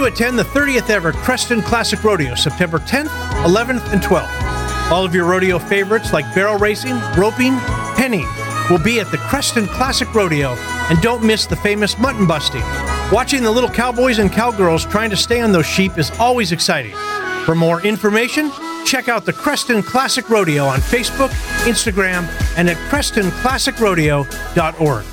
to attend the 30th ever Creston Classic Rodeo, September 10th, 11th, and 12th. All of your rodeo favorites like barrel racing, roping, penny will be at the Creston Classic Rodeo, and don't miss the famous mutton busting. Watching the little cowboys and cowgirls trying to stay on those sheep is always exciting. For more information, check out the Creston Classic Rodeo on Facebook, Instagram, and at CrestonClassicRodeo.org.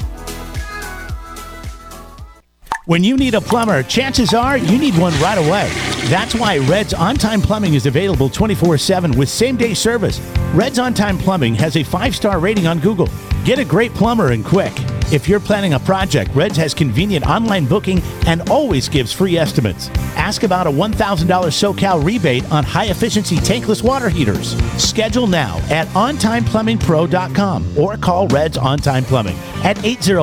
When you need a plumber, chances are you need one right away. That's why Red's On-Time Plumbing is available 24/7 with same-day service. Red's On-Time Plumbing has a 5-star rating on Google. Get a great plumber and quick. If you're planning a project, Red's has convenient online booking and always gives free estimates. Ask about a $1,000 SoCal rebate on high-efficiency tankless water heaters. Schedule now at OnTimePlumbingPro.com or call Red's On-Time Plumbing at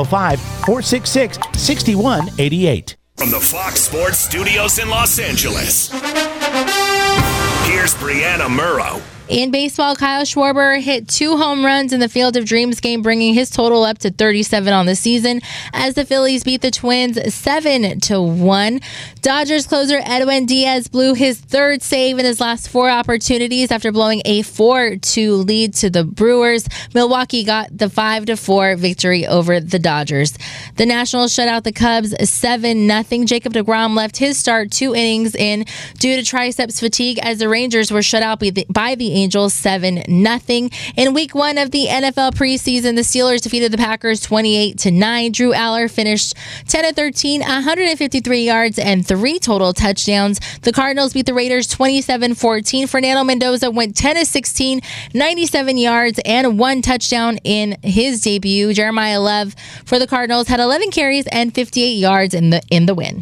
805-466-6188. From the Fox Sports Studios in Los Angeles, here's Brianna Murrow. In baseball, Kyle Schwarber hit 2 home runs in the Field of Dreams game, bringing his total up to 37 on the season as the Phillies beat the Twins 7-1. Dodgers closer Edwin Diaz blew his 3rd save in his last 4 opportunities after blowing a 4-2 lead to the Brewers. Milwaukee got the 5-4 victory over the Dodgers. The Nationals shut out the Cubs 7-0. Jacob deGrom left his start 2 innings in due to triceps fatigue as the Rangers were shut out by the Angels 7-0. In week 1 of the NFL preseason, the Steelers defeated the Packers 28-9. Drew Aller finished 10-13, 153 yards and 3 total touchdowns. The Cardinals beat the Raiders 27-14. Fernando Mendoza went 10-16, 97 yards and 1 touchdown in his debut. Jeremiah Love for the Cardinals had 11 carries and 58 yards in the win.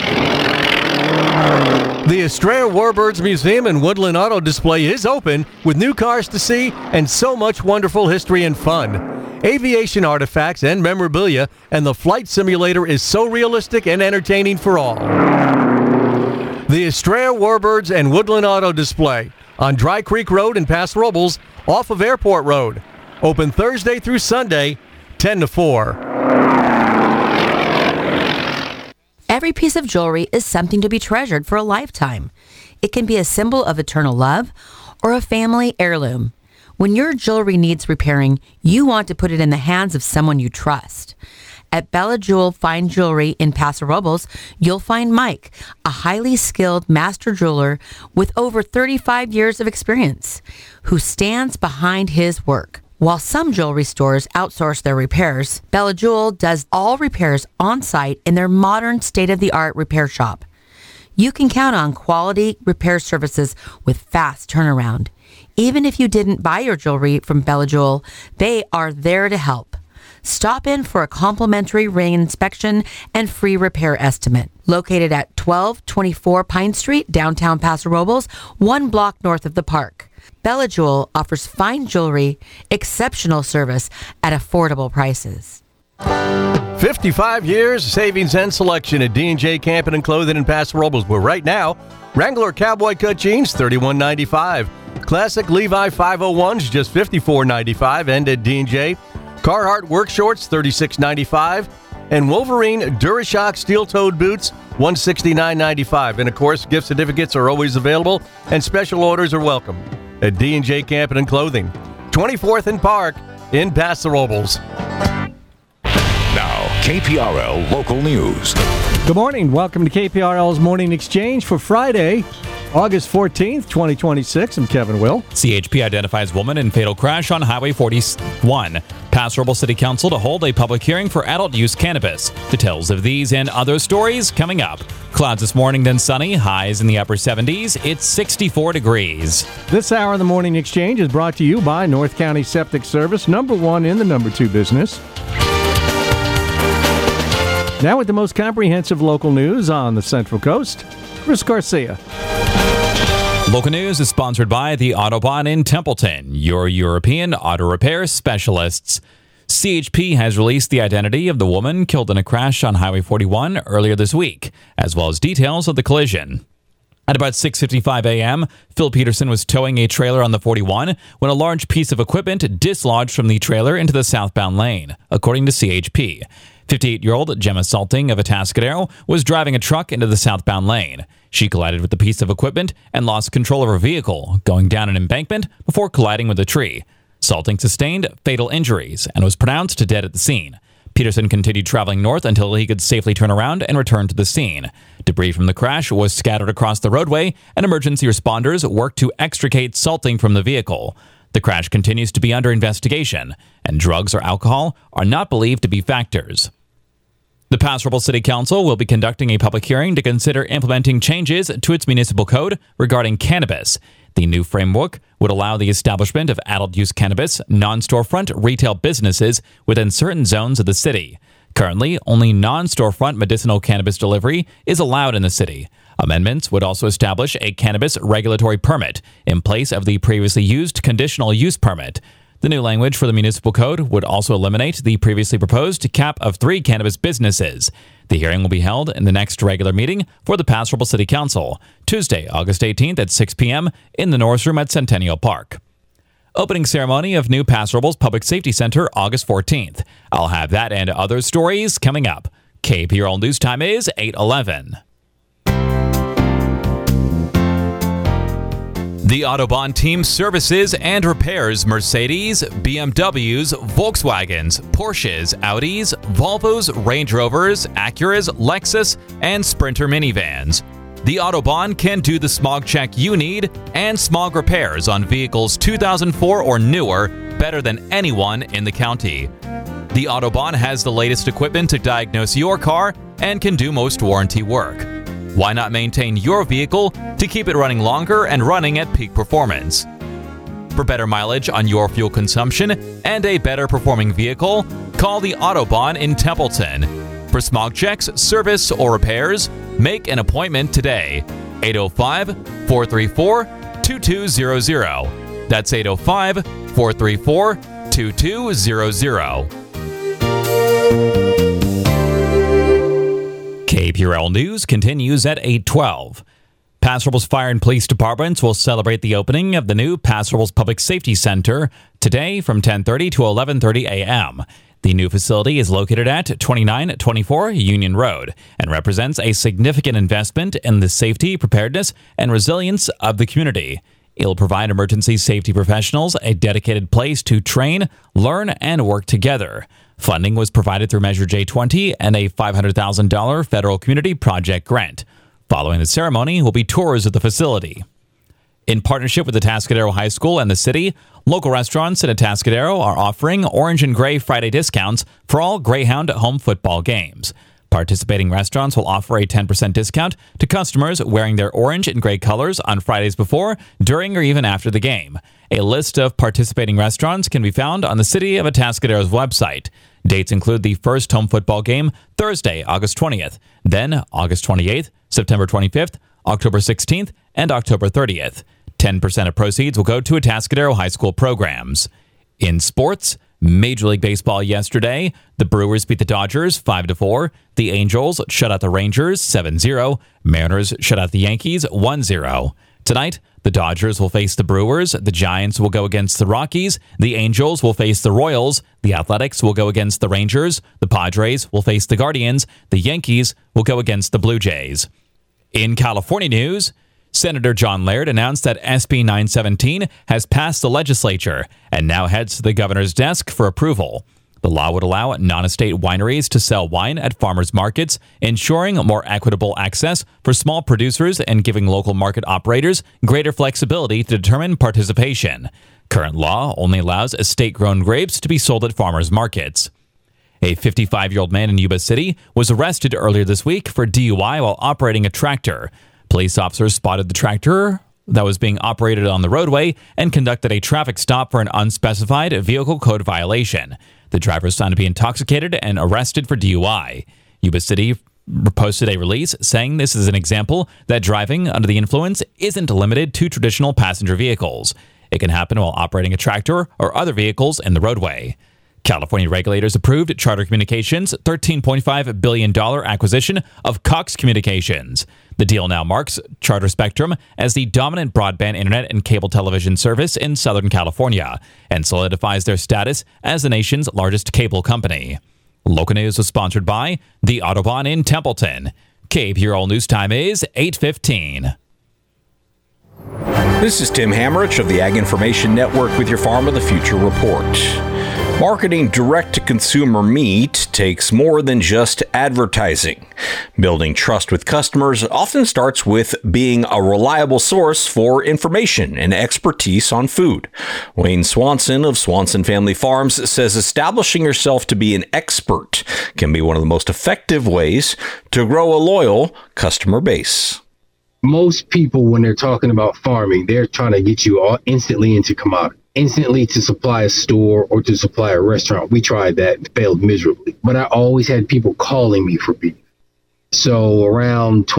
The Estrella Warbirds Museum and Woodland Auto Display is open with new cars to see and so much wonderful history and fun. Aviation artifacts and memorabilia, and the flight simulator is so realistic and entertaining for all. The Estrella Warbirds and Woodland Auto Display on Dry Creek Road in Paso Robles off of Airport Road. Open Thursday through Sunday, 10 to 4. Every piece of jewelry is something to be treasured for a lifetime. It can be a symbol of eternal love or a family heirloom. When your jewelry needs repairing, you want to put it in the hands of someone you trust. At Bella Jewel Fine Jewelry in Paso Robles, you'll find Mike, a highly skilled master jeweler with over 35 years of experience, who stands behind his work. While some jewelry stores outsource their repairs, Bella Jewel does all repairs on site in their modern state-of-the-art repair shop. You can count on quality repair services with fast turnaround. Even if you didn't buy your jewelry from Bella Jewel, they are there to help. Stop in for a complimentary ring inspection and free repair estimate. Located at 1224 Pine Street, downtown Paso Robles, 1 block north of the park. Bella Jewel offers fine jewelry, exceptional service at affordable prices. 55 years of savings and selection at D&J Camping and Clothing in Paso Robles, where right now, Wrangler Cowboy Cut Jeans, $31.95. Classic Levi 501s, just $54.95. And at D&J, Carhartt Work Shorts, $36.95. And Wolverine DuraShock Steel-Toed Boots, $169.95. And, of course, gift certificates are always available, and special orders are welcome at D&J Camping and Clothing, 24th and Park in Paso Robles. Now, KPRL Local News. Good morning. Welcome to KPRL's Morning Exchange for Friday, August 14th, 2026. I'm Kevin Will. CHP identifies woman in fatal crash on Highway 41. Paso Robles City Council to hold a public hearing for adult use cannabis. Details of these and other stories coming up. Clouds this morning, then sunny. Highs in the upper 70s. It's 64 degrees. This hour of the Morning Exchange is brought to you by North County Septic Service, #1 in the #2 business. Now with the most comprehensive local news on the Central Coast, Chris Garcia. Local news is sponsored by the Autobahn in Templeton, your European auto repair specialists. CHP has released the identity of the woman killed in a crash on Highway 41 earlier this week, as well as details of the collision. At about 6:55 a.m., Phil Peterson was towing a trailer on the 41 when a large piece of equipment dislodged from the trailer into the southbound lane, according to CHP. 58-year-old Gemma Salting of Atascadero was driving a truck into the southbound lane. She collided with a piece of equipment and lost control of her vehicle, going down an embankment before colliding with a tree. Salting sustained fatal injuries and was pronounced dead at the scene. Peterson continued traveling north until he could safely turn around and return to the scene. Debris from the crash was scattered across the roadway, and emergency responders worked to extricate Salting from the vehicle. The crash continues to be under investigation, and drugs or alcohol are not believed to be factors. The Paso Robles City Council will be conducting a public hearing to consider implementing changes to its municipal code regarding cannabis. The new framework would allow the establishment of adult-use cannabis non-storefront retail businesses within certain zones of the city. Currently, only non-storefront medicinal cannabis delivery is allowed in the city. Amendments would also establish a cannabis regulatory permit in place of the previously used conditional use permit. The new language for the municipal code would also eliminate the previously proposed cap of 3 cannabis businesses. The hearing will be held in the next regular meeting for the Paso Robles City Council, Tuesday, August 18th at 6 p.m. in the Norris Room at Centennial Park. Opening ceremony of new Paso Robles Public Safety Center, August 14th. I'll have that and other stories coming up. KPRL News Time is 8:11. The Autobahn team services and repairs Mercedes, BMWs, Volkswagens, Porsches, Audis, Volvos, Range Rovers, Acuras, Lexus, and Sprinter minivans. The Autobahn can do the smog check you need and smog repairs on vehicles 2004 or newer better than anyone in the county. The Autobahn has the latest equipment to diagnose your car and can do most warranty work. Why not maintain your vehicle to keep it running longer and running at peak performance? For better mileage on your fuel consumption and a better performing vehicle, call the Autobahn in Templeton. For smog checks, service, or repairs, make an appointment today. 805-434-2200. That's 805-434-2200. KPRL News continues at 8:12. Paso Robles Fire and Police Departments will celebrate the opening of the new Paso Robles Public Safety Center today from 10:30 to 11:30 a.m. The new facility is located at 2924 Union Road and represents a significant investment in the safety, preparedness, and resilience of the community. It will provide emergency safety professionals a dedicated place to train, learn, and work together. Funding was provided through Measure J20 and a $500,000 federal community project grant. Following the ceremony will be tours of the facility. In partnership with Atascadero High School and the city, local restaurants in Atascadero are offering Orange and Gray Friday discounts for all Greyhound home football games. Participating restaurants will offer a 10% discount to customers wearing their orange and gray colors on Fridays before, during, or even after the game. A list of participating restaurants can be found on the City of Atascadero's website. Dates include the first home football game Thursday, August 20th, then August 28th, September 25th, October 16th, and October 30th. 10% of proceeds will go to Atascadero High School programs. In sports, Major League Baseball yesterday, the Brewers beat the Dodgers 5-4. The Angels shut out the Rangers 7-0. Mariners shut out the Yankees 1-0. Tonight, the Dodgers will face the Brewers. The Giants will go against the Rockies. The Angels will face the Royals. The Athletics will go against the Rangers. The Padres will face the Guardians. The Yankees will go against the Blue Jays. In California news, Senator John Laird announced that SB 917 has passed the legislature and now heads to the governor's desk for approval. The law would allow non-estate wineries to sell wine at farmers markets, ensuring more equitable access for small producers and giving local market operators greater flexibility to determine participation. Current law only allows estate-grown grapes to be sold at farmers markets. A 55-year-old man in Yuba City was arrested earlier this week for DUI while operating a tractor. Police officers spotted the tractor that was being operated on the roadway and conducted a traffic stop for an unspecified vehicle code violation. The driver is found to be intoxicated and arrested for DUI. Yuba City posted a release saying this is an example that driving under the influence isn't limited to traditional passenger vehicles. It can happen while operating a tractor or other vehicles in the roadway. California regulators approved Charter Communications' $13.5 billion acquisition of Cox Communications. The deal now marks Charter Spectrum as the dominant broadband internet and cable television service in Southern California and solidifies their status as the nation's largest cable company. Local News is sponsored by the Autobahn in Templeton. KPRL News Time is 8:15. This is Tim Hammerich of the Ag Information Network with your Farm of the Future report. Marketing direct-to-consumer meat takes more than just advertising. Building trust with customers often starts with being a reliable source for information and expertise on food. Wayne Swanson of Swanson Family Farms says establishing yourself to be an expert can be one of the most effective ways to grow a loyal customer base. Most people, when they're talking about farming, they're trying to get you all instantly into commodity. Instantly to supply a store or to supply a restaurant. We tried that and failed miserably. But I always had people calling me for beef. So around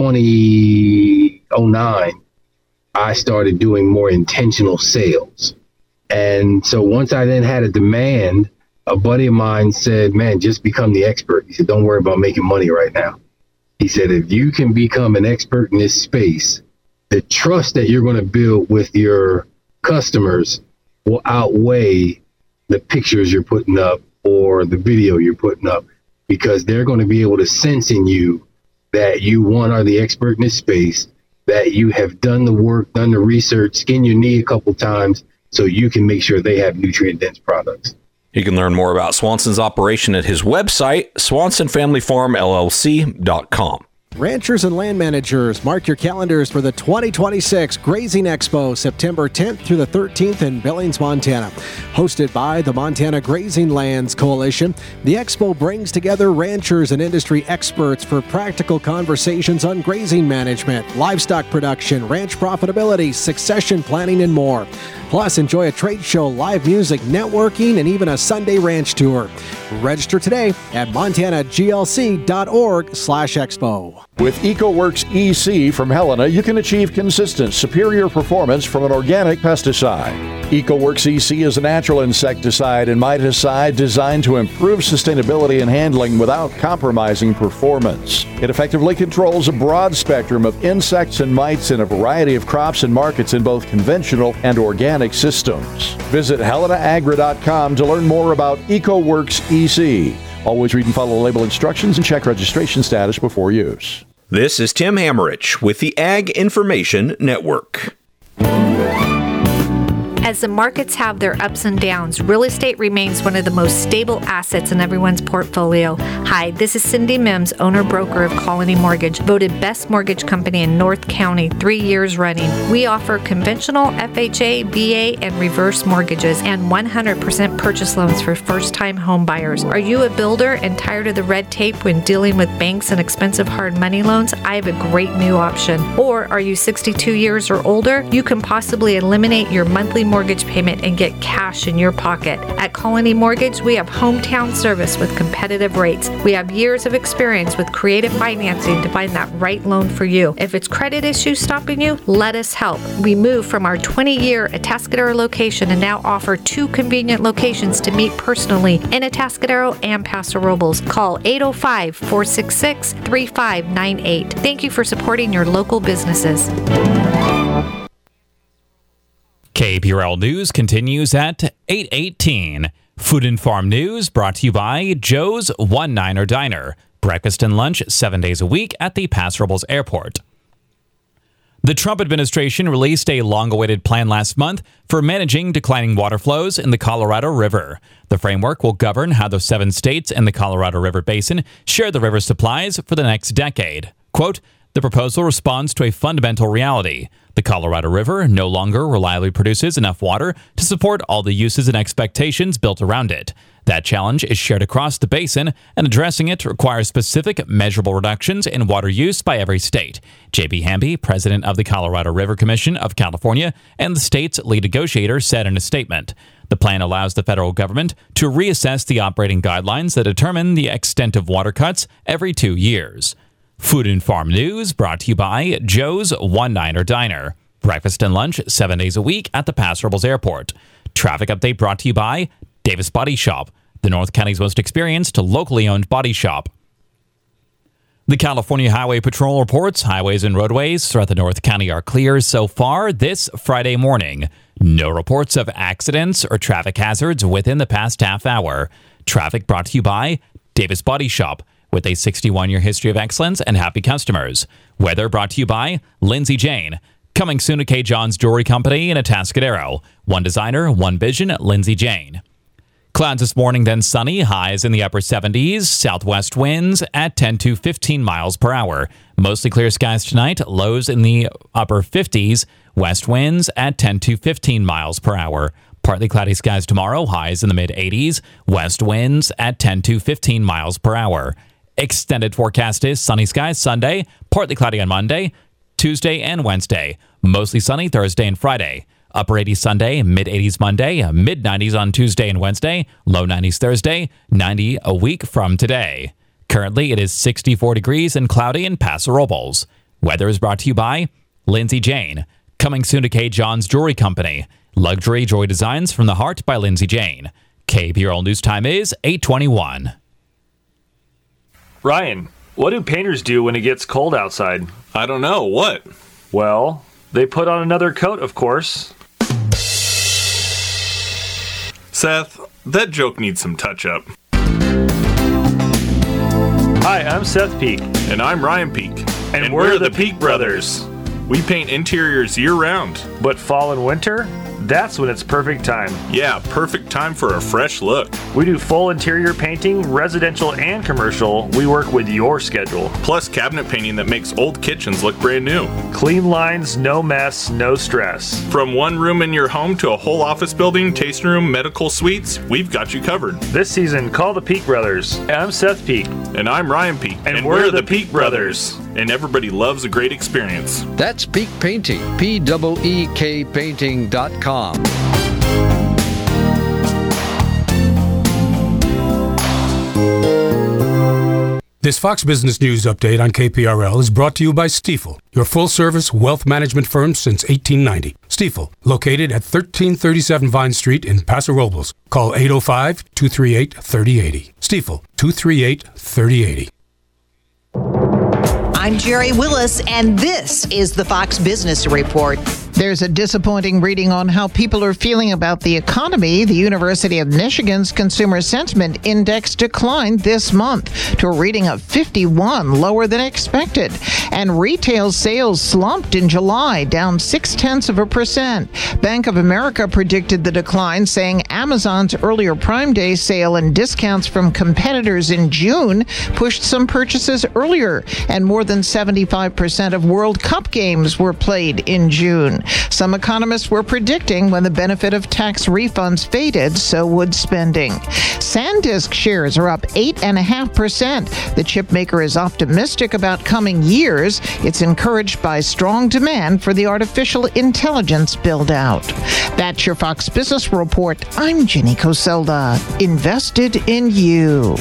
2009, I started doing more intentional sales. And so once I then had a demand, a buddy of mine said, man, just become the expert. He said, don't worry about making money right now. He said, if you can become an expert in this space, the trust that you're going to build with your customers will outweigh the pictures you're putting up or the video you're putting up, because they're going to be able to sense in you that you, one, are the expert in this space, that you have done the work, done the research, skinned your knee a couple times so you can make sure they have nutrient-dense products. You can learn more about Swanson's operation at his website, swansonfamilyfarmllc.com. Ranchers and land managers, mark your calendars for the 2026 Grazing Expo, September 10th through the 13th in Billings, Montana. Hosted by the Montana Grazing Lands Coalition, the expo brings together ranchers and industry experts for practical conversations on grazing management, livestock production, ranch profitability, succession planning, and more. Plus, enjoy a trade show, live music, networking, and even a Sunday ranch tour. Register today at montanaglc.org/expo. With EcoWorks EC from Helena, you can achieve consistent, superior performance from an organic pesticide. EcoWorks EC is a natural insecticide and miticide designed to improve sustainability and handling without compromising performance. It effectively controls a broad spectrum of insects and mites in a variety of crops and markets in both conventional and organic systems. Visit HelenaAgra.com to learn more about EcoWorks EC. Always read and follow the label instructions and check registration status before use. This is Tim Hammerich with the Ag Information Network. As the markets have their ups and downs, real estate remains one of the most stable assets in everyone's portfolio. Hi, this is Cindy Mims, owner-broker of Colony Mortgage, voted best mortgage company in North County 3 years running. We offer conventional FHA, VA, and reverse mortgages and 100% purchase loans for first-time home buyers. Are you a builder and tired of the red tape when dealing with banks and expensive hard money loans? I have a great new option. Or are you 62 years or older? You can possibly eliminate your monthly mortgage payment and get cash in your pocket. At Colony Mortgage, we have hometown service with competitive rates. We have years of experience with creative financing to find that right loan for you. If it's credit issues stopping you, let us help. We moved from our 20-year Atascadero location and now offer 2 convenient locations to meet personally in Atascadero and Paso Robles. Call 805-466-3598. Thank you for supporting your local businesses. KPRL News continues at 8:18. Food and Farm News brought to you by Joe's One-Niner Diner. Breakfast and lunch 7 days a week at the Paso Robles Airport. The Trump administration released a long-awaited plan last month for managing declining water flows in the Colorado River. The framework will govern how the 7 states in the Colorado River Basin share the river supplies for the next decade. Quote, the proposal responds to a fundamental reality. The Colorado River no longer reliably produces enough water to support all the uses and expectations built around it. That challenge is shared across the basin, and addressing it requires specific, measurable reductions in water use by every state. J.B. Hamby, president of the Colorado River Commission of California and the state's lead negotiator, said in a statement, the plan allows the federal government to reassess the operating guidelines that determine the extent of water cuts every 2 years. Food and Farm News brought to you by Joe's One-Niner Diner. Breakfast and lunch 7 days a week at the Paso Robles Airport. Traffic update brought to you by Davis Body Shop, the North County's most experienced locally owned body shop. The California Highway Patrol reports highways and roadways throughout the North County are clear so far this Friday morning. No reports of accidents or traffic hazards within the past half hour. Traffic brought to you by Davis Body Shop, with a 61-year history of excellence and happy customers. Weather brought to you by Lindsay Jane. Coming soon to K. John's Jewelry Company in Atascadero. One designer, one vision, Lindsay Jane. Clouds this morning, then sunny. Highs in the upper 70s. Southwest winds at 10 to 15 miles per hour. Mostly clear skies tonight. Lows in the upper 50s. West winds at 10 to 15 miles per hour. Partly cloudy skies tomorrow. Highs in the mid-80s. West winds at 10 to 15 miles per hour. Extended forecast is sunny skies Sunday. Partly cloudy on Monday, Tuesday, and Wednesday. Mostly sunny Thursday and Friday. Upper 80s Sunday, mid-80s Monday, mid-90s on Tuesday and Wednesday, low 90s Thursday, 90 a week from today. Currently, it is 64 degrees and cloudy in Paso Robles. Weather is brought to you by Lindsay Jane. Coming soon to K. John's Jewelry Company. Luxury Joy Designs from the Heart by Lindsay Jane. KPRL News Time is 8:21. Ryan, what do painters do when it gets cold outside? I don't know. What? Well, they put on another coat, of course. Seth, that joke needs some touch-up. Hi, I'm Seth Peak. And I'm Ryan Peak. And we're the Peak Brothers. We paint interiors year-round. But fall and winter? That's when it's perfect time. Yeah, perfect time for a fresh look. We do full interior painting, residential and commercial. We work with your schedule. Plus cabinet painting that makes old kitchens look brand new. Clean lines, no mess, no stress. From one room in your home to a whole office building, tasting room, medical suites, we've got you covered. This season, call the Peak Brothers. I'm Seth Peak. And I'm Ryan Peak. And we're the Peak Brothers. And everybody loves a great experience. That's Peak Painting, P-E-E-K painting.com. This Fox Business News update on KPRL is brought to you by Stifel, your full-service wealth management firm since 1890. Stifel, located at 1337 Vine Street in Paso Robles. Call 805-238-3080. Stifel, 238-3080. I'm Jerry Willis, and this is the Fox Business Report. There's a disappointing reading on how people are feeling about the economy. The University of Michigan's Consumer Sentiment Index declined this month to a reading of 51, lower than expected. And retail sales slumped in July, down 0.6%. Bank of America predicted the decline, saying Amazon's earlier Prime Day sale and discounts from competitors in June pushed some purchases earlier, and more than 75% of World Cup games were played in June. Some economists were predicting when the benefit of tax refunds faded, so would spending. SanDisk shares are up 8.5%. The chip maker is optimistic about coming years. It's encouraged by strong demand for the artificial intelligence build-out. That's your Fox Business Report. I'm Jenny Coselda. Invested in you.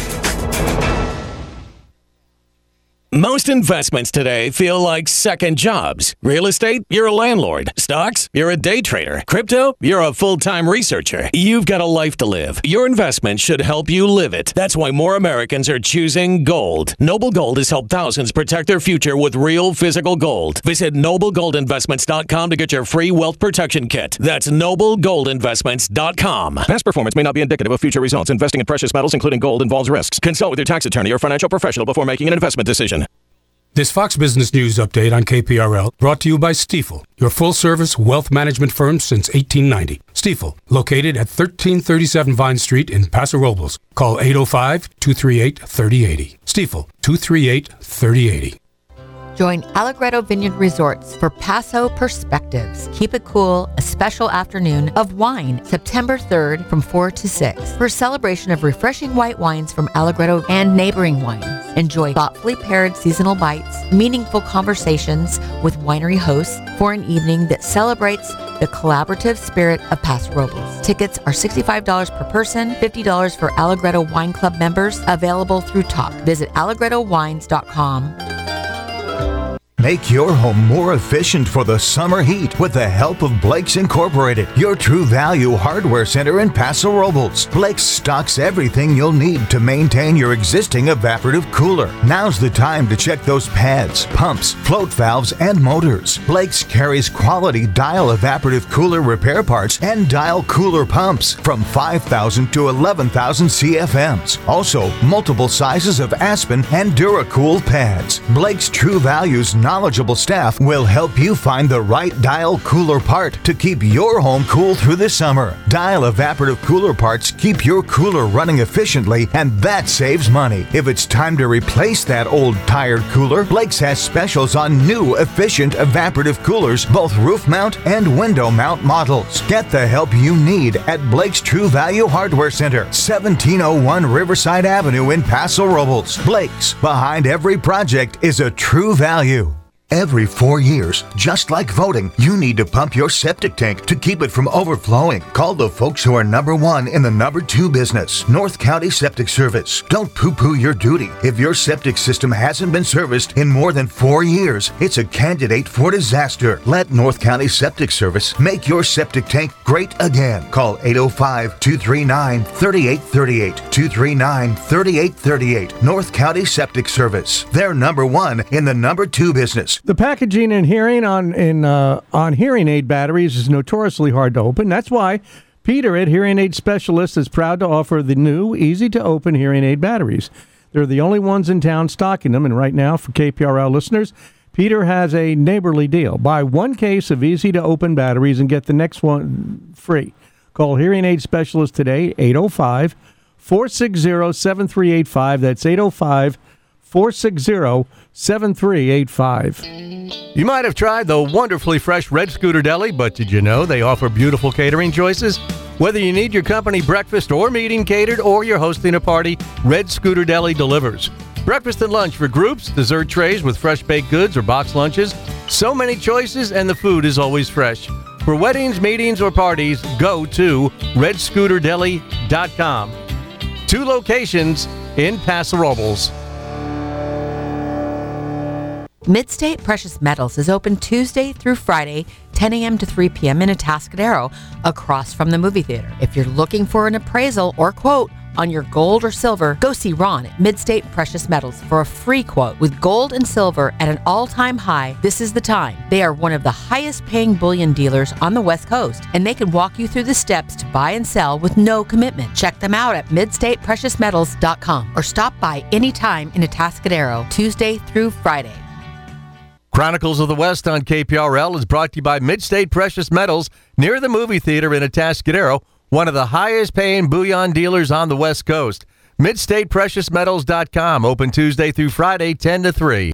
Most investments today feel like second jobs. Real estate, you're a landlord. Stocks, you're a day trader. Crypto, you're a full-time researcher. You've got a life to live. Your investment should help you live it. That's why more Americans are choosing gold. Noble Gold has helped thousands protect their future with real physical gold. Visit NobleGoldInvestments.com to get your free wealth protection kit. That's NobleGoldInvestments.com. Past performance may not be indicative of future results. Investing in precious metals, including gold, involves risks. Consult with your tax attorney or financial professional before making an investment decision. This Fox Business News update on KPRL brought to you by Stifel, your full-service wealth management firm since 1890. Stifel, located at 1337 Vine Street in Paso Robles. Call 805-238-3080. Stifel, 238-3080. Join Allegretto Vineyard Resorts for Paso Perspectives. Keep it cool, a special afternoon of wine, September 3rd from 4 to 6, for a celebration of refreshing white wines from Allegretto and neighboring wines. Enjoy thoughtfully paired seasonal bites, meaningful conversations with winery hosts for an evening that celebrates the collaborative spirit of Paso Robles. Tickets are $65 per person, $50 for Allegretto Wine Club members, available through Talk. Visit AllegrettoWines.com. Make your home more efficient for the summer heat with the help of Blake's Incorporated, your true value hardware center in Paso Robles. Blake's stocks everything you'll need to maintain your existing evaporative cooler. Now's the time to check those pads, pumps, float valves, and motors. Blake's carries quality Dial evaporative cooler repair parts and Dial cooler pumps from 5,000 to 11,000 CFMs. Also, multiple sizes of Aspen and DuraCool pads. Blake's True Value's knowledgeable staff will help you find the right Dial cooler part to keep your home cool through the summer. Dial evaporative cooler parts keep your cooler running efficiently, and that saves money. If it's time to replace that old tired cooler, Blake's has specials on new efficient evaporative coolers, both roof mount and window mount models. Get the help you need at Blake's True Value Hardware Center, 1701 Riverside Avenue in Paso Robles. Blake's, behind every project is a true value. Every 4 years, just like voting, you need to pump your septic tank to keep it from overflowing. Call the folks who are number one in the number two business, North County Septic Service. Don't poo-poo your duty. If your septic system hasn't been serviced in more than 4 years, it's a candidate for disaster. Let North County Septic Service make your septic tank great again. Call 805-239-3838. 239-3838. North County Septic Service. They're number one in the number two business. The packaging and hearing on hearing aid batteries is notoriously hard to open. That's why Peter at Hearing Aid Specialist is proud to offer the new, easy-to-open hearing aid batteries. They're the only ones in town stocking them, and right now, for KPRL listeners, Peter has a neighborly deal. Buy one case of easy-to-open batteries and get the next one free. Call Hearing Aid Specialist today, 805-460-7385. That's 805-460-7385. You might have tried the wonderfully fresh Red Scooter Deli, but did you know they offer beautiful catering choices? Whether you need your company breakfast or meeting catered or you're hosting a party, Red Scooter Deli delivers. Breakfast and lunch for groups, dessert trays with fresh baked goods or box lunches. So many choices, and the food is always fresh. For weddings, meetings, or parties, go to redscooterdeli.com. 2 locations in Paso Robles. Midstate Precious Metals is open Tuesday through Friday, 10 a.m. to 3 p.m. in Atascadero, across from the movie theater. If you're looking for an appraisal or quote on your gold or silver, go see Ron at Midstate Precious Metals for a free quote. With gold and silver at an all-time high, this is the time. They are one of the highest-paying bullion dealers on the West Coast, and they can walk you through the steps to buy and sell with no commitment. Check them out at midstatepreciousmetals.com or stop by anytime in Atascadero, Tuesday through Friday. Chronicles of the West on KPRL is brought to you by Midstate Precious Metals near the movie theater in Atascadero, one of the highest paying bullion dealers on the West Coast. MidstatePreciousMetals.com, open Tuesday through Friday, 10 to 3.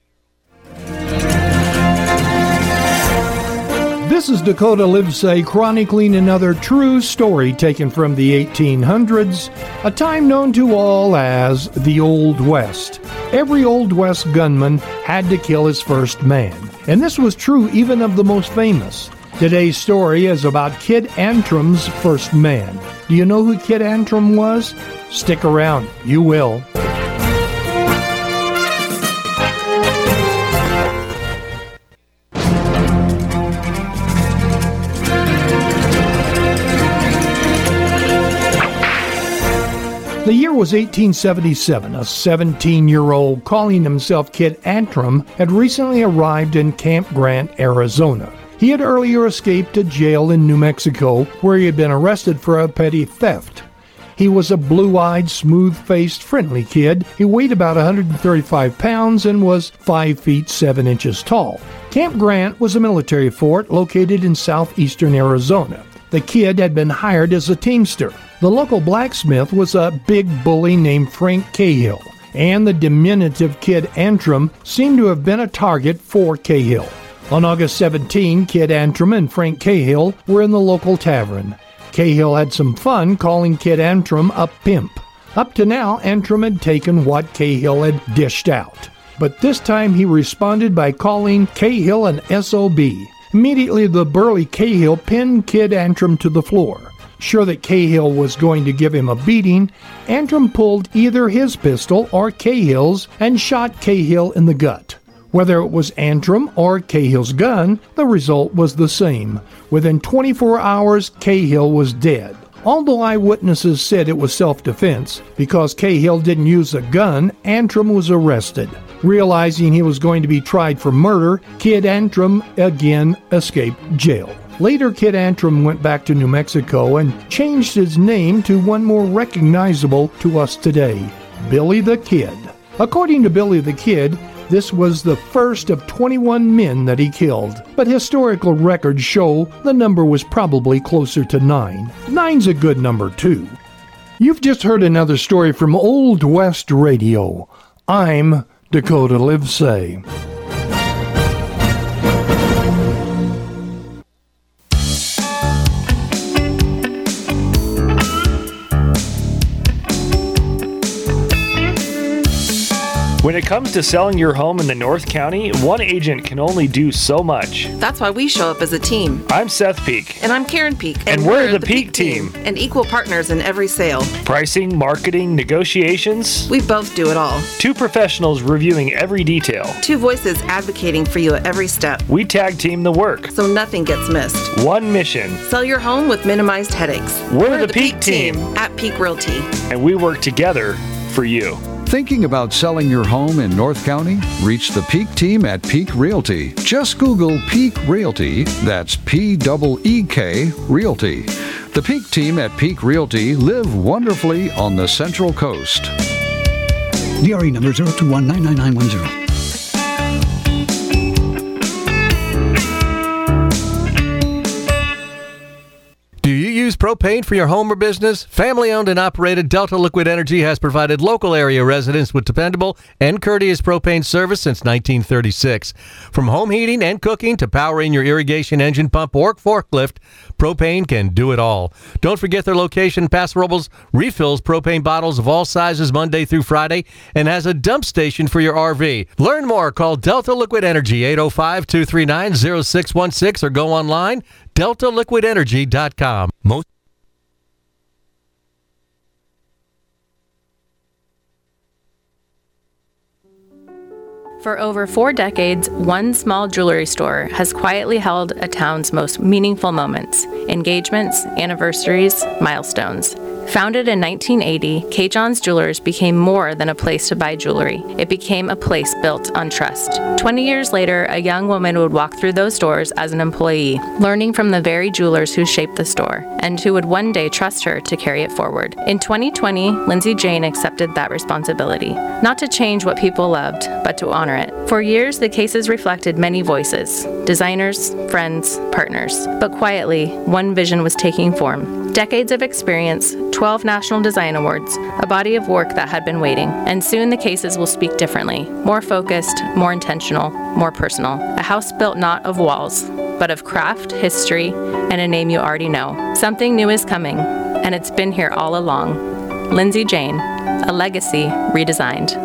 This is Dakota Livesay chronicling another true story taken from the 1800s, a time known to all as the Old West. Every Old West gunman had to kill his first man, and this was true even of the most famous. Today's story is about Kid Antrim's first man. Do you know who Kid Antrim was? Stick around, you will. The year was 1877. A 17-year-old calling himself Kid Antrim had recently arrived in Camp Grant, Arizona. He had earlier escaped a jail in New Mexico where he had been arrested for a petty theft. He was a blue-eyed, smooth-faced, friendly kid. He weighed about 135 pounds and was 5 feet 7 inches tall. Camp Grant was a military fort located in southeastern Arizona. The kid had been hired as a teamster. The local blacksmith was a big bully named Frank Cahill, and the diminutive Kid Antrim seemed to have been a target for Cahill. On August 17, Kid Antrim and Frank Cahill were in the local tavern. Cahill had some fun calling Kid Antrim a pimp. Up to now, Antrim had taken what Cahill had dished out. But this time he responded by calling Cahill an SOB. Immediately, the burly Cahill pinned Kid Antrim to the floor. Sure that Cahill was going to give him a beating, Antrim pulled either his pistol or Cahill's and shot Cahill in the gut. Whether it was Antrim or Cahill's gun, the result was the same. Within 24 hours, Cahill was dead. Although eyewitnesses said it was self-defense, because Cahill didn't use a gun, Antrim was arrested. Realizing he was going to be tried for murder, Kid Antrim again escaped jail. Later, Kid Antrim went back to New Mexico and changed his name to one more recognizable to us today, Billy the Kid. According to Billy the Kid, this was the first of 21 men that he killed, but historical records show the number was probably closer to 9. 9's a good number, too. You've just heard another story from Old West Radio. I'm Dakota Livesay. When it comes to selling your home in the North County, one agent can only do so much. That's why we show up as a team. I'm Seth Peak. And I'm Karen Peak. And we're the Peak team. And equal partners in every sale. Pricing, marketing, negotiations. We both do it all. 2 professionals reviewing every detail. 2 voices advocating for you at every step. We tag team the work, so nothing gets missed. One mission. Sell your home with minimized headaches. We're the Peak team at Peak Realty. And we work together for you. Thinking about selling your home in North County? Reach the Peak team at Peak Realty. Just Google Peak Realty. That's P-E-E-K Realty. The Peak team at Peak Realty live wonderfully on the Central Coast. DRE number 021-99910. Do you use propane for your home or business? Family-owned and operated Delta Liquid Energy has provided local area residents with dependable and courteous propane service since 1936. From home heating and cooking to powering your irrigation engine pump or forklift, propane can do it all. Don't forget their location. Paso Robles refills propane bottles of all sizes Monday through Friday and has a dump station for your RV. Learn more. Call Delta Liquid Energy 805-239-0616 or go online DeltaLiquidEnergy.com. For over 4 decades, one small jewelry store has quietly held a town's most meaningful moments, engagements, anniversaries, milestones. Founded in 1980, K. John's Jewelers became more than a place to buy jewelry. It became a place built on trust. 20 years later, a young woman would walk through those doors as an employee, learning from the very jewelers who shaped the store, and who would one day trust her to carry it forward. In 2020, Lindsay Jane accepted that responsibility, not to change what people loved, but to honor it. For years, the cases reflected many voices, designers, friends, partners. But quietly, one vision was taking form. Decades of experience, 12 National Design Awards, a body of work that had been waiting. And soon the cases will speak differently, more focused, more intentional, more personal. A house built not of walls, but of craft, history, and a name you already know. Something new is coming, and it's been here all along. Lindsay Jane, a legacy redesigned.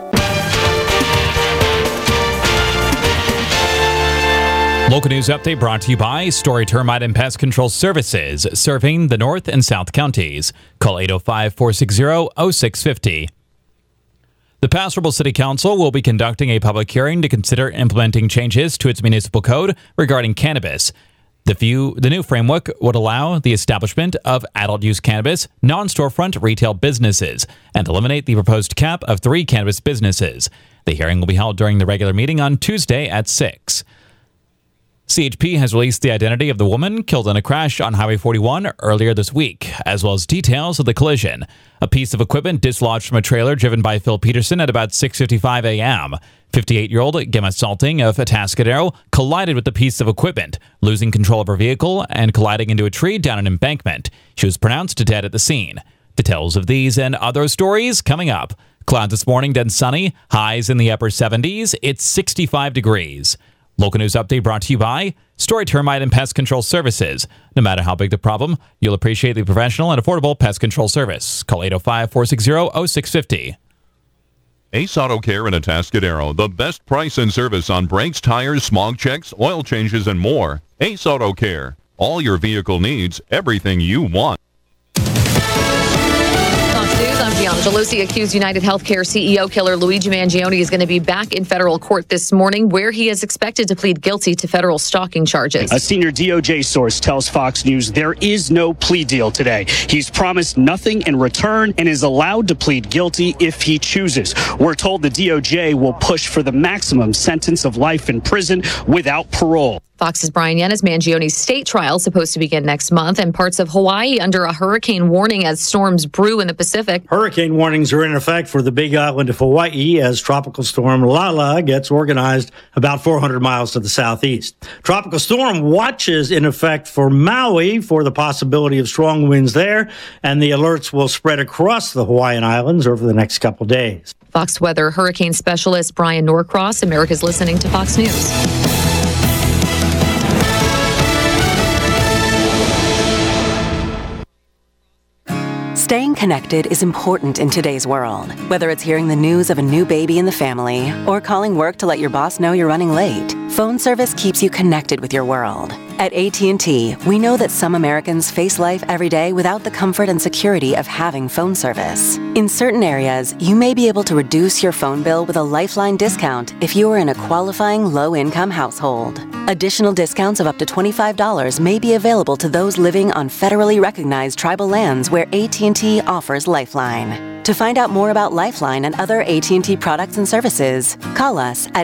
Local news update brought to you by Story Termite and Pest Control Services, serving the North and South counties. Call 805-460-0650. The Paso Robles City Council will be conducting a public hearing to consider implementing changes to its municipal code regarding cannabis. The new framework would allow the establishment of adult-use cannabis, non-storefront retail businesses, and eliminate the proposed cap of 3 cannabis businesses. The hearing will be held during the regular meeting on Tuesday at 6. CHP has released the identity of the woman killed in a crash on Highway 41 earlier this week, as well as details of the collision. A piece of equipment dislodged from a trailer driven by Phil Peterson at about 6:55 a.m. 58-year-old Gemma Salting of Atascadero collided with the piece of equipment, losing control of her vehicle and colliding into a tree down an embankment. She was pronounced dead at the scene. Details of these and other stories coming up. Clouds this morning, then sunny. Highs in the upper 70s. It's 65 degrees. Local news update brought to you by Story Termite and Pest Control Services. No matter how big the problem, you'll appreciate the professional and affordable pest control service. Call 805-460-0650. Ace Auto Care in Atascadero. The best price and service on brakes, tires, smog checks, oil changes, and more. Ace Auto Care. All your vehicle needs, everything you want. Fox News, I'm Bianca. Pelosi accused United Healthcare CEO killer Luigi Mangione is going to be back in federal court this morning, where he is expected to plead guilty to federal stalking charges. A senior DOJ source tells Fox News there is no plea deal today. He's promised nothing in return and is allowed to plead guilty if he chooses. We're told the DOJ will push for the maximum sentence of life in prison without parole. Fox's Brian Yenna's Mangione's state trial is supposed to begin next month, and parts of Hawaii under a hurricane warning as storms brew in the Pacific. Hurricane warnings are in effect for the big island of Hawaii as tropical storm Lala gets organized about 400 miles to the southeast. Tropical storm watch is in effect for Maui for the possibility of strong winds there, and the alerts will spread across the Hawaiian Islands over the next couple days. Fox weather hurricane specialist Brian Norcross. America's listening to Fox News. Staying connected is important in today's world. Whether it's hearing the news of a new baby in the family or calling work to let your boss know you're running late, phone service keeps you connected with your world. At AT&T, we know that some Americans face life every day without the comfort and security of having phone service. In certain areas, you may be able to reduce your phone bill with a Lifeline discount if you are in a qualifying low-income household. Additional discounts of up to $25 may be available to those living on federally recognized tribal lands where AT&T offers Lifeline. To find out more about Lifeline and other AT&T products and services, call us at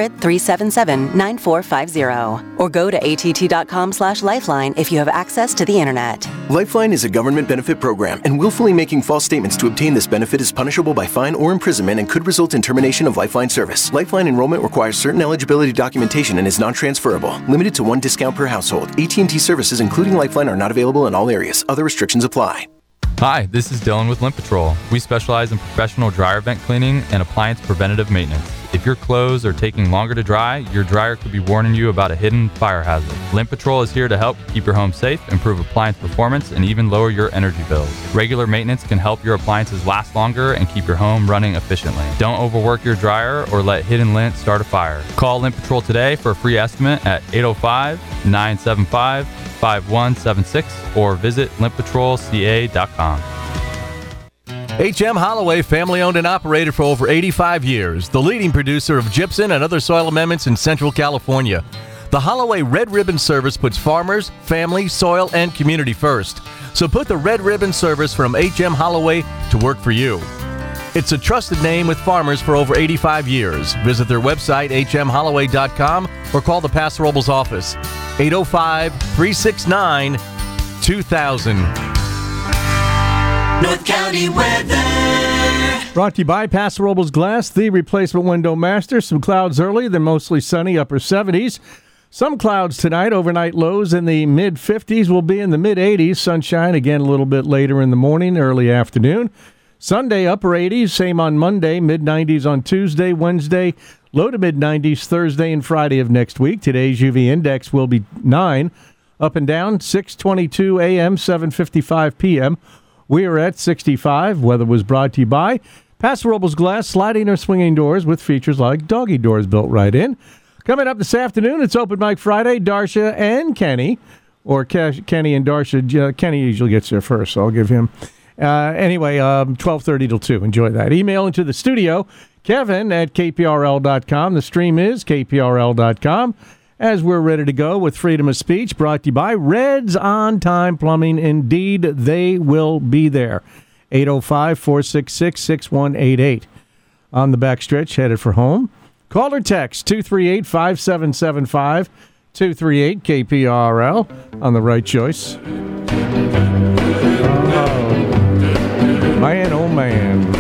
800-377-9450 or go to att.com/lifeline if you have access to the internet. Lifeline is a government benefit program, and willfully making false statements to obtain this benefit is punishable by fine or imprisonment and could result in termination of Lifeline service. Lifeline enrollment requires certain eligibility documentation and is non-transferable, limited to 1 discount per household. AT&T services, including Lifeline, are not available in all areas. Other restrictions apply. Hi, this is Dylan with Lint Patrol. We specialize in professional dryer vent cleaning and appliance preventative maintenance. If your clothes are taking longer to dry, your dryer could be warning you about a hidden fire hazard. Lint Patrol is here to help keep your home safe, improve appliance performance, and even lower your energy bills. Regular maintenance can help your appliances last longer and keep your home running efficiently. Don't overwork your dryer or let hidden lint start a fire. Call Lint Patrol today for a free estimate at 805-975-5176 or visit lintpatrolca.com. H.M. Holloway, family-owned and operated for over 85 years, the leading producer of gypsum and other soil amendments in Central California. The Holloway Red Ribbon Service puts farmers, family, soil, and community first. So put the Red Ribbon Service from H.M. Holloway to work for you. It's a trusted name with farmers for over 85 years. Visit their website, hmholloway.com, or call the Paso Robles office, 805-369-2000. North County weather. Brought to you by Paso Robles Glass, the replacement window master. Some clouds early, then mostly sunny, upper 70s. Some clouds tonight, overnight lows in the mid-50s. Will be in the mid-80s. Sunshine again a little bit later in the morning, early afternoon. Sunday, upper 80s. Same on Monday, mid-90s on Tuesday, Wednesday. Low to mid-90s Thursday and Friday of next week. Today's UV index will be 9. Up and down, 6:22 a.m., 7:55 p.m. We are at 65. Weather was brought to you by Paso Robles Glass, sliding or swinging doors with features like doggy doors built right in. Coming up this afternoon, it's Open Mic Friday. Darsha and Kenny, or Kenny and Darsha. Kenny usually gets there first, so I'll give him. Anyway, 12:30 till 2. Enjoy that. Email into the studio, Kevin at kprl.com. The stream is kprl.com. As we're ready to go with Freedom of Speech, brought to you by Reds On Time Plumbing. Indeed, they will be there. 805-466-6188. On the backstretch, headed for home. Call or text 238-5775, 238-KPRL on the right choice. Oh, man, oh, man.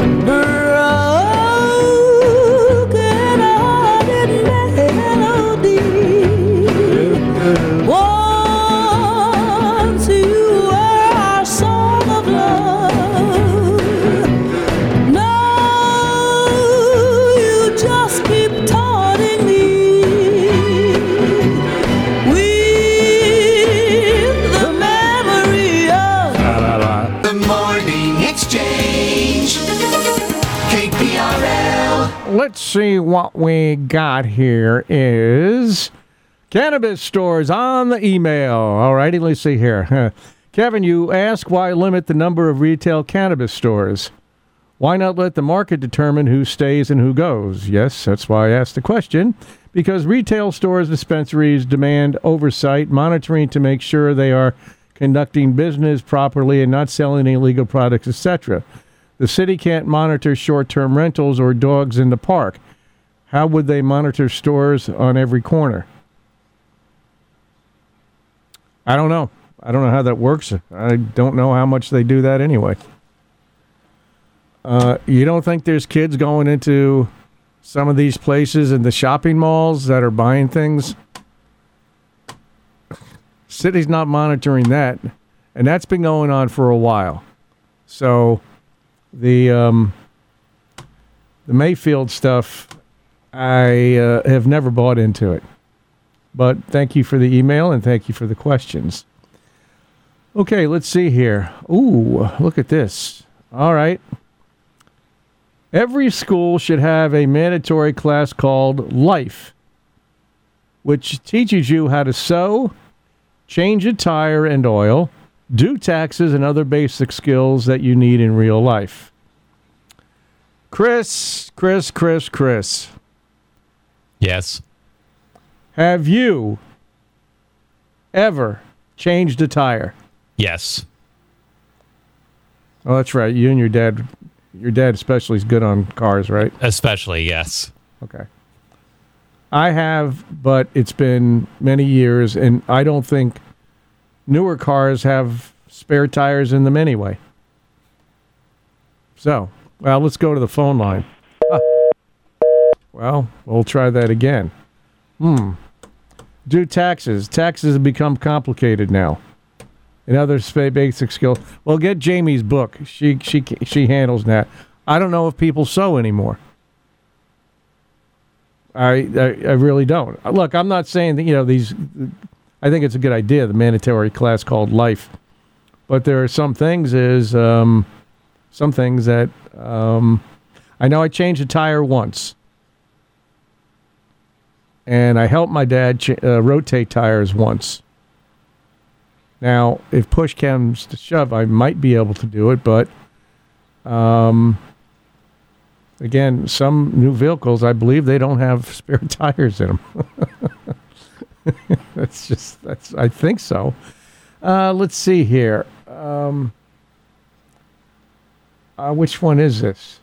Let's see what we got here is cannabis stores on the email. All righty, let's see here. Kevin, you ask why limit the number of retail cannabis stores? Why not let the market determine who stays and who goes? Yes, that's why I asked the question. Because retail stores, dispensaries demand oversight, monitoring to make sure they are conducting business properly and not selling illegal products, etc. The city can't monitor short-term rentals or dogs in the park. How would they monitor stores on every corner? I don't know. I don't know how that works. I don't know how much they do that anyway. You don't think there's kids going into some of these places in the shopping malls that are buying things? City's not monitoring that, and that's been going on for a while. So the Mayfield stuff, I have never bought into it. But thank you for the email and thank you for the questions. Okay, let's see here. Ooh, look at this. All right. Every school should have a mandatory class called Life, which teaches you how to sew, change a tire and oil, do taxes, and other basic skills that you need in real life. Chris. Yes. Have you ever changed a tire? Yes. Oh, that's right. You and your dad especially is good on cars, right? Especially, yes. Okay. I have, but it's been many years, and I don't think newer cars have spare tires in them anyway. So, well, let's go to the phone line. Well, we'll try that again. Do taxes. Taxes have become complicated now. And other basic skills. Well, get Jamie's book. She handles that. I don't know if people sew anymore. I really don't. Look, I'm not saying that, these. I think it's a good idea, the mandatory class called Life. But there are some things that I know I changed a tire once. And I helped my dad rotate tires once. Now, if push comes to shove, I might be able to do it, but again, some new vehicles, I believe they don't have spare tires in them. I think so. Let's see here. Which one is this?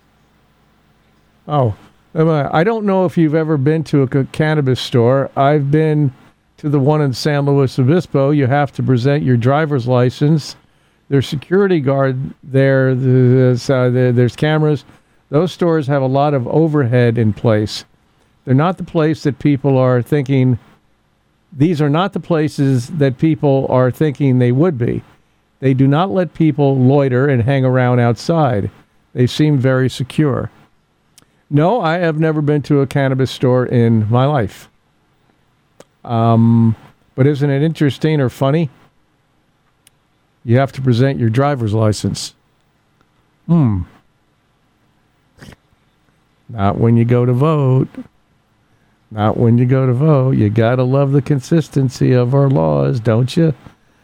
Oh, I don't know if you've ever been to a cannabis store. I've been to the one in San Luis Obispo. You have to present your driver's license. There's security guard there. There's cameras. Those stores have a lot of overhead in place. They're not the place that people are thinking. These are not the places that people are thinking they would be. They do not let people loiter and hang around outside. They seem very secure. No, I have never been to a cannabis store in my life. But isn't it interesting or funny? You have to present your driver's license. Not when you go to vote. Not when you go to vote. You got to love the consistency of our laws, don't you?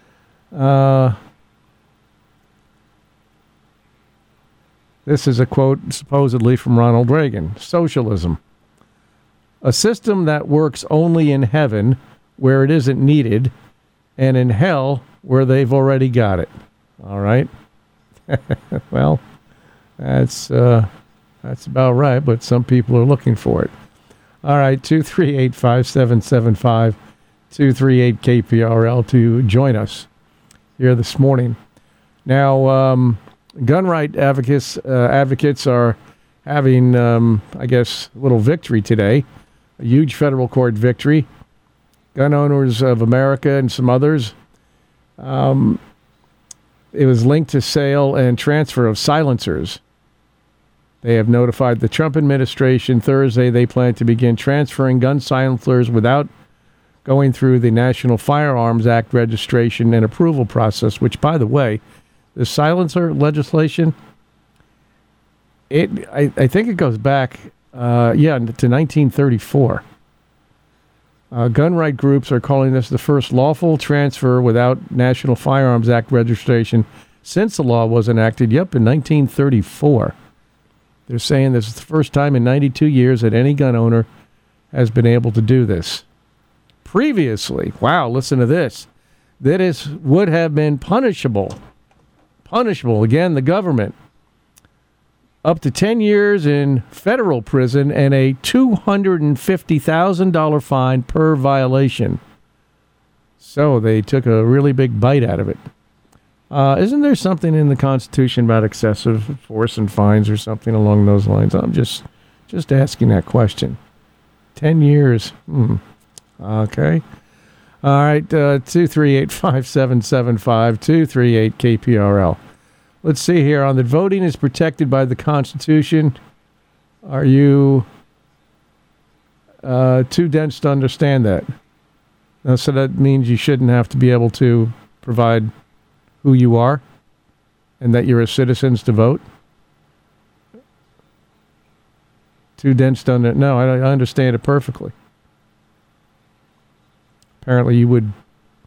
This is a quote supposedly from Ronald Reagan. Socialism. A system that works only in heaven where it isn't needed and in hell where they've already got it. All right. Well, that's about right, but some people are looking for it. All right, 238-5775, 238-KPRL to join us here this morning. Now, gun right advocates are having, I guess, a little victory today, a huge federal court victory. Gun Owners of America and some others. It was linked to sale and transfer of silencers. They have notified the Trump administration Thursday they plan to begin transferring gun silencers without going through the National Firearms Act registration and approval process, which, by the way, the silencer legislation, I think it goes back, to 1934. Gun right groups are calling this the first lawful transfer without National Firearms Act registration since the law was enacted, in 1934. They're saying this is the first time in 92 years that any gun owner has been able to do this. Previously, wow, listen to this, that would have been punishable. Again, the government. Up to 10 years in federal prison and a $250,000 fine per violation. So they took a really big bite out of it. Isn't there something in the Constitution about excessive force and fines or something along those lines? I'm just asking that question. 10 years. Okay. All right, 238-5775, 238-KPRL. Let's see here. On the voting is protected by the Constitution. Are you too dense to understand that? So that means you shouldn't have to be able to provide who you are and that you're a citizen to vote? Too dense to understand? No, I understand it perfectly. Apparently you would.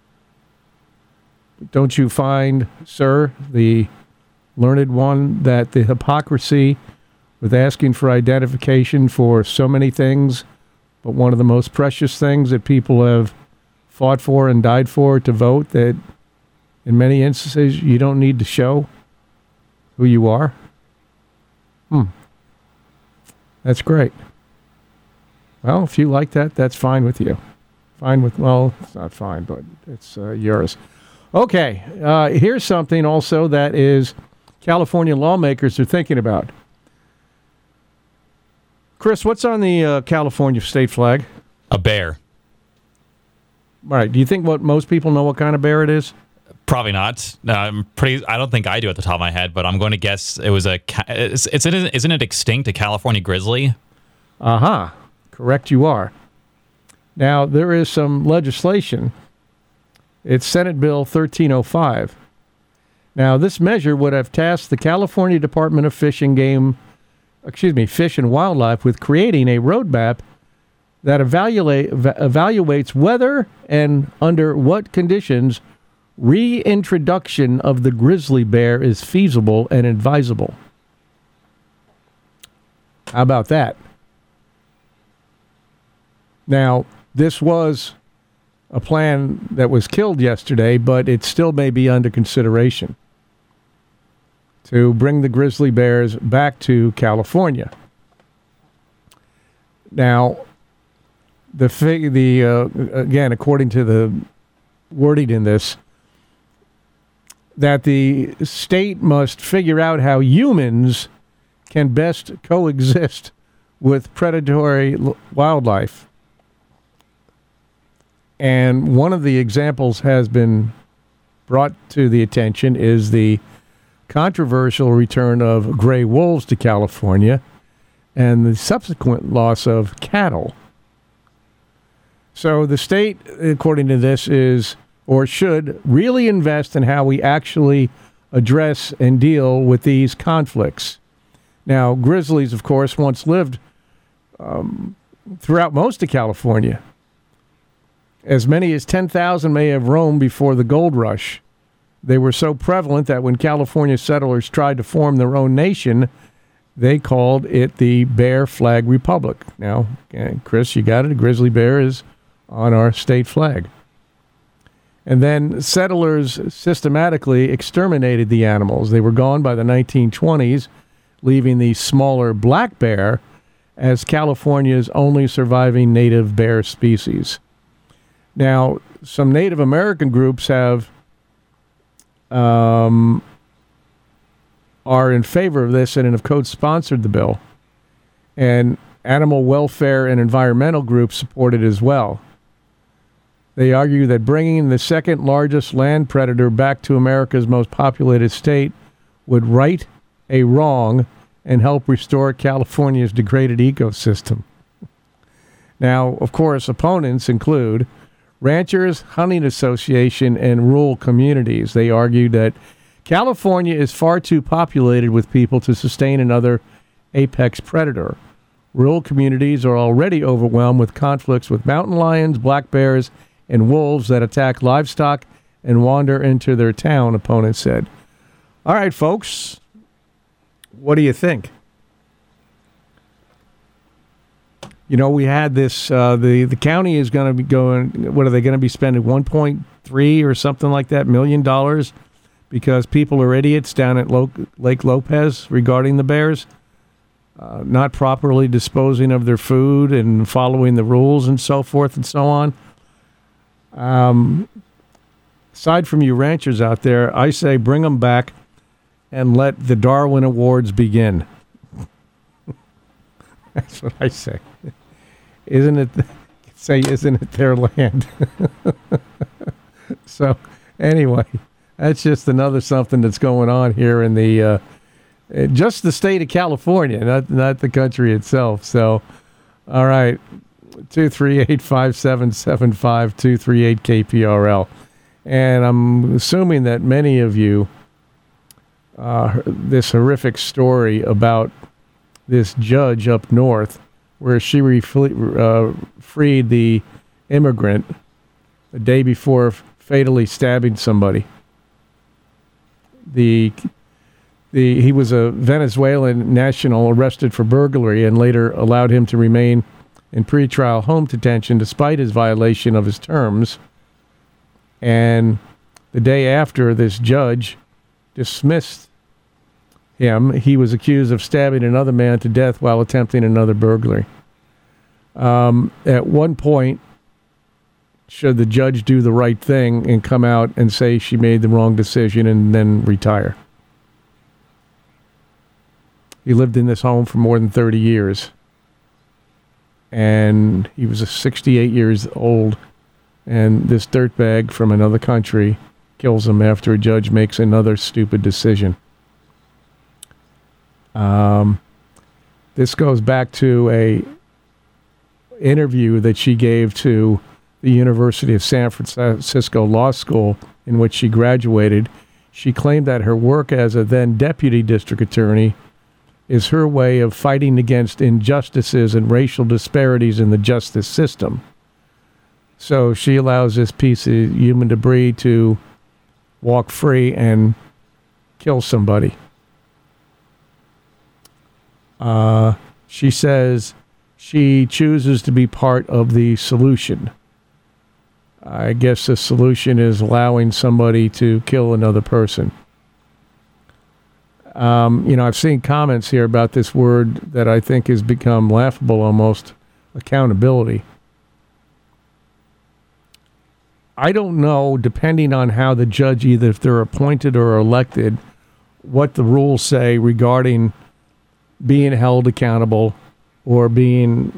Don't you find, sir, the learned one, that the hypocrisy with asking for identification for so many things, but one of the most precious things that people have fought for and died for, to vote, that in many instances you don't need to show who you are? That's great. Well, if you like that, that's fine with you. Well, it's not fine, but it's yours. Okay, here's something also that is California lawmakers are thinking about. Chris, what's on the California state flag? A bear. All right. Do you think most people know what kind of bear it is? Probably not. I don't think I do at the top of my head, but I'm going to guess it was isn't it extinct, a California grizzly? Uh-huh. Correct you are. Now, there is some legislation. It's Senate Bill 1305. Now, this measure would have tasked the California Department of Fish and Wildlife with creating a roadmap that evaluates whether and under what conditions reintroduction of the grizzly bear is feasible and advisable. How about that? Now, this was a plan that was killed yesterday, but it still may be under consideration to bring the grizzly bears back to California. Now, again, according to the wording in this, that the state must figure out how humans can best coexist with predatory wildlife. And one of the examples has been brought to the attention is the controversial return of gray wolves to California and the subsequent loss of cattle. So the state, according to this, should really invest in how we actually address and deal with these conflicts. Now, grizzlies, of course, once lived throughout most of California. As many as 10,000 may have roamed before the gold rush. They were so prevalent that when California settlers tried to form their own nation, they called it the Bear Flag Republic. Now, Chris, you got it. A grizzly bear is on our state flag. And then settlers systematically exterminated the animals. They were gone by the 1920s, leaving the smaller black bear as California's only surviving native bear species. Now, some Native American groups are in favor of this and have co-sponsored the bill. And animal welfare and environmental groups support it as well. They argue that bringing the second largest land predator back to America's most populated state would right a wrong and help restore California's degraded ecosystem. Now, of course, opponents include ranchers, hunting association, and rural communities. They argue that California is far too populated with people to sustain another apex predator. Rural communities are already overwhelmed with conflicts with mountain lions, black bears, and wolves that attack livestock and wander into their town, opponents said. All right, folks, what do you think? You know, we had this, the county is going to be going, what are they going to be spending, $1.3 or something like that, $1 million because people are idiots down at Lake Lopez regarding the bears, not properly disposing of their food and following the rules and so forth and so on. Aside from you ranchers out there, I say bring them back and let the Darwin Awards begin. That's what I say. Isn't it their land? So, anyway, that's just another something that's going on here in the just the state of California, not the country itself. So, all right, 238-5775, 238-KPRL. And I'm assuming that many of you, this horrific story about this judge up north where she freed the immigrant the day before fatally stabbing somebody. He was a Venezuelan national arrested for burglary and later allowed him to remain in pretrial home detention despite his violation of his terms. And the day after this judge dismissed him, he was accused of stabbing another man to death while attempting another burglary. At one point, should the judge do the right thing and come out and say she made the wrong decision and then retire? He lived in this home for more than 30 years. And he was 68 years old. And this dirtbag from another country kills him after a judge makes another stupid decision. This goes back to a interview that she gave to the University of San Francisco Law School in which she graduated. She claimed that her work as a then deputy district attorney is her way of fighting against injustices and racial disparities in the justice system. So she allows this piece of human debris to walk free and kill somebody. She says she chooses to be part of the solution. I guess the solution is allowing somebody to kill another person. I've seen comments here about this word that I think has become laughable almost, accountability. I don't know, depending on how the judge, either if they're appointed or elected, what the rules say regarding being held accountable or being,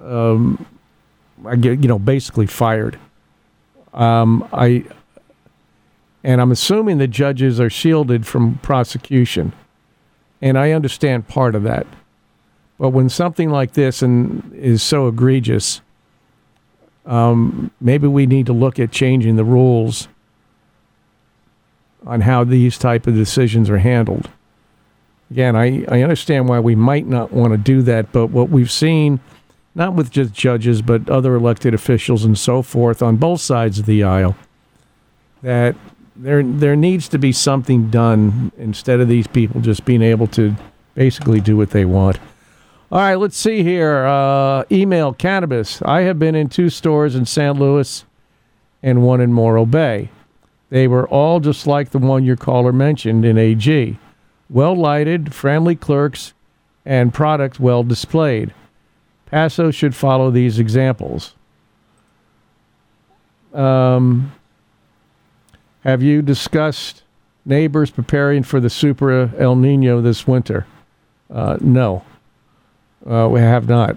basically fired. And I'm assuming the judges are shielded from prosecution. And I understand part of that. But when something like this is so egregious, maybe we need to look at changing the rules on how these type of decisions are handled. Again, I understand why we might not want to do that, but what we've seen, not with just judges, but other elected officials and so forth on both sides of the aisle, that there needs to be something done instead of these people just being able to basically do what they want. All right, let's see here. Email cannabis. I have been in 2 stores in St. Louis and 1 in Morro Bay. They were all just like the one your caller mentioned in AG. Well lighted, friendly clerks, and product well displayed. Paso should follow these examples. Have you discussed neighbors preparing for the Super El Nino this winter? No. We have not.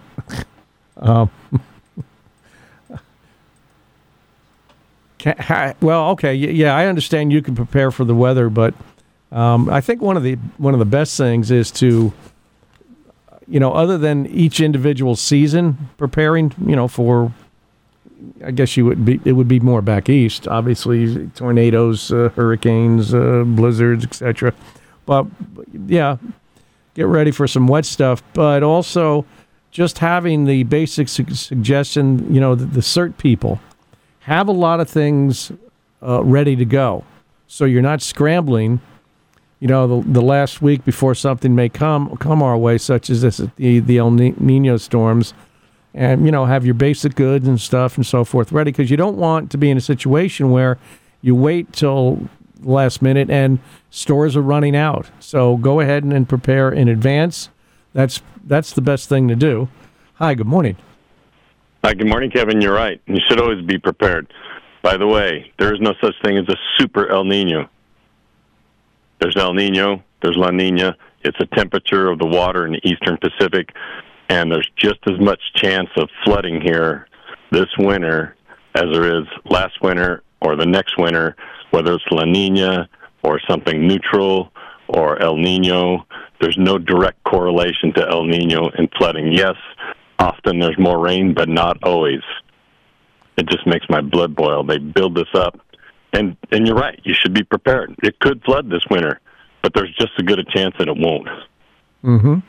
Well, okay, yeah, I understand you can prepare for the weather, but I think one of the best things is to, other than each individual season preparing, for, I guess it would be more back east, obviously tornadoes, hurricanes, blizzards, etc. But yeah, get ready for some wet stuff, but also just having the basic suggestion, the CERT people have a lot of things ready to go. So you're not scrambling, the last week before something may come our way, such as this, the El Nino storms, and, have your basic goods and stuff and so forth ready, because you don't want to be in a situation where you wait till the last minute and stores are running out. So go ahead and prepare in advance. That's the best thing to do. Hi, good morning. Hi, good morning, Kevin. You're right. You should always be prepared. By the way, there is no such thing as a super El Nino. There's El Nino, there's La Nina. It's a temperature of the water in the eastern Pacific, and there's just as much chance of flooding here this winter as there is last winter or the next winter, whether it's La Nina or something neutral or El Nino. There's no direct correlation to El Nino and flooding. Yes, often there's more rain, but not always. It just makes my blood boil. They build this up. And you're right, you should be prepared. It could flood this winter, but there's just as good a chance that it won't. Mm-hmm.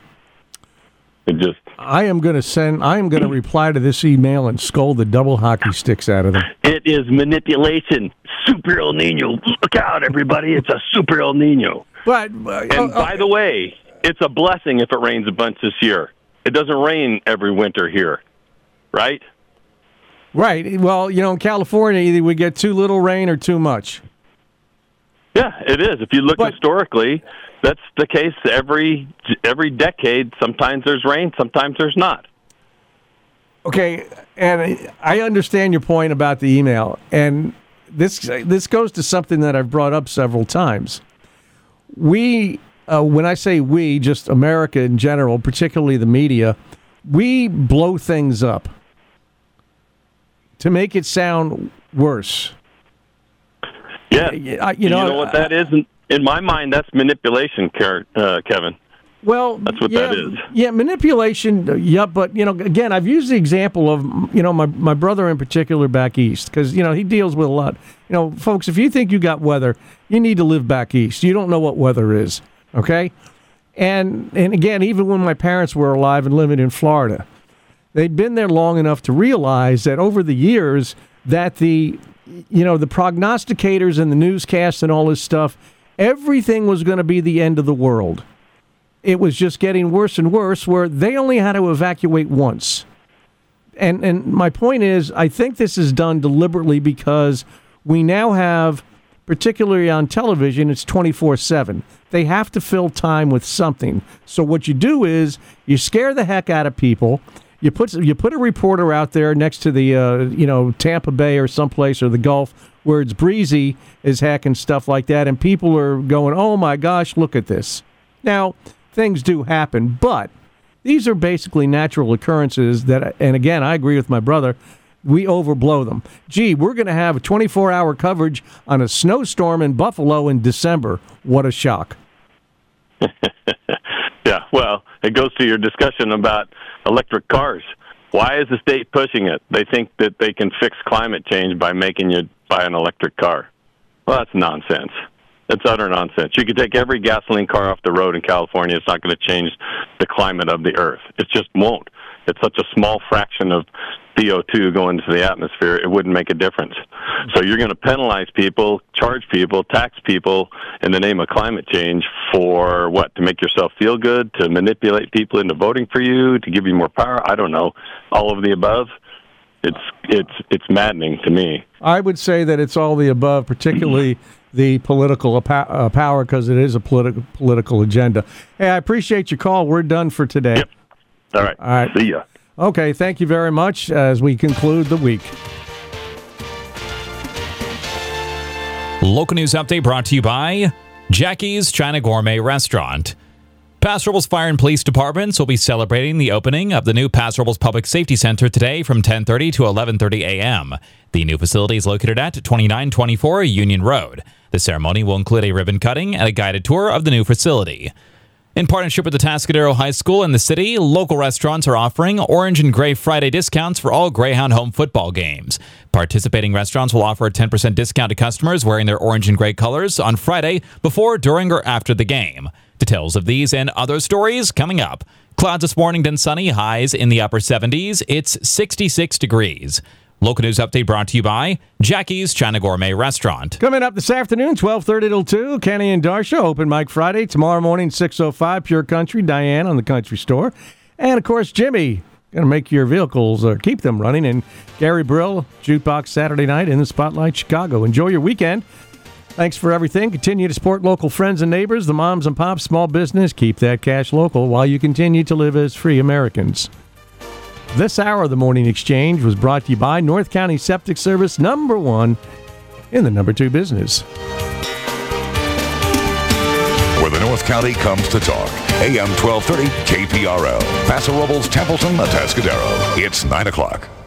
I am going to reply to this email and scold the double hockey sticks out of them. It is manipulation. Super El Nino. Look out, everybody. It's a super El Nino. But by the way, it's a blessing if it rains a bunch this year. It doesn't rain every winter here, right? Right. Well, in California, either we get too little rain or too much. Yeah, it is. If you look historically, that's the case every decade. Sometimes there's rain, sometimes there's not. Okay, and I understand your point about the email, and this goes to something that I've brought up several times. We, when I say we, just America in general, particularly the media, we blow things up to make it sound worse. Yeah, you know what that is? In my mind, that's manipulation, Kevin. Well, that's what that is. Yeah, manipulation. Yeah, but again, I've used the example of my brother in particular back east, because he deals with a lot. Folks, if you think you got weather, you need to live back east. You don't know what weather is, okay? And again, even when my parents were alive and living in Florida, they'd been there long enough to realize that over the years that the prognosticators and the newscasts and all this stuff, everything was going to be the end of the world. It was just getting worse and worse, where they only had to evacuate once. And my point is, I think this is done deliberately because we now have, particularly on television, it's 24/7. They have to fill time with something. So what you do is you scare the heck out of people. You put a reporter out there next to the Tampa Bay or someplace, or the Gulf, where it's breezy as heck and stuff like that, and people are going, "Oh my gosh, look at this." Now, things do happen, but these are basically natural occurrences that, and again, I agree with my brother, we overblow them. Gee, we're going to have a 24-hour coverage on a snowstorm in Buffalo in December. What a shock. Yeah, well, it goes to your discussion about electric cars. Why is the state pushing it? They think that they can fix climate change by making you buy an electric car. Well, that's nonsense. It's utter nonsense. You could take every gasoline car off the road in California. It's not going to change the climate of the earth. It just won't. It's such a small fraction of CO2 going into the atmosphere, it wouldn't make a difference. So you're going to penalize people, charge people, tax people in the name of climate change for what? To make yourself feel good, to manipulate people into voting for you, to give you more power? I don't know. All of the above. It's maddening to me. I would say that it's all the above, particularly the political power, because it is a political agenda. Hey, I appreciate your call. We're done for today. Yep. All right. See ya. Okay, thank you very much as we conclude the week. Local news update brought to you by Jackie's China Gourmet Restaurant. Paso Robles Fire and Police Departments will be celebrating the opening of the new Paso Robles Public Safety Center today from 10:30 to 11:30 a.m. The new facility is located at 2924 Union Road. The ceremony will include a ribbon cutting and a guided tour of the new facility. In partnership with the Tascadero High School and the city, local restaurants are offering Orange and Gray Friday discounts for all Greyhound home football games. Participating restaurants will offer a 10% discount to customers wearing their orange and gray colors on Friday before, during, or after the game. Details of these and other stories coming up. Clouds this morning, then sunny, highs in the upper 70s. It's 66 degrees. Local news update brought to you by Jackie's China Gourmet Restaurant. Coming up this afternoon, 12:30 till 2, Kenny and Darsha, Open Mic Friday. Tomorrow morning, 6:05, Pure Country, Diane on the Country Store. And, of course, Jimmy, going to make your vehicles, keep them running. And Gary Brill, Jukebox Saturday night in the Spotlight Chicago. Enjoy your weekend. Thanks for everything. Continue to support local friends and neighbors, the moms and pops, small business. Keep that cash local while you continue to live as free Americans. This hour of the Morning Exchange was brought to you by North County Septic Service, #1 in the #2 business. Where the North County comes to talk. AM 1230 KPRL. Paso Robles, Templeton, Atascadero. It's 9 o'clock.